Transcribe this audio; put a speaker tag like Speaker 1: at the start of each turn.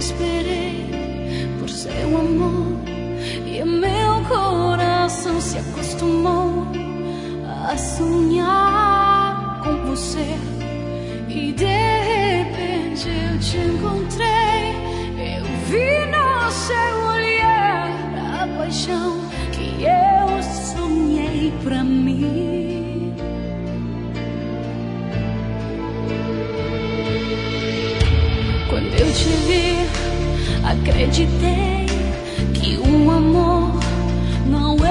Speaker 1: esperei por seu amor e meu coração se acostumou a sonhar com você. E de repente eu te encontrei, eu vi no seu olhar a paixão que eu sonhei pra mim. Quando eu te vi, acreditei que o amor não é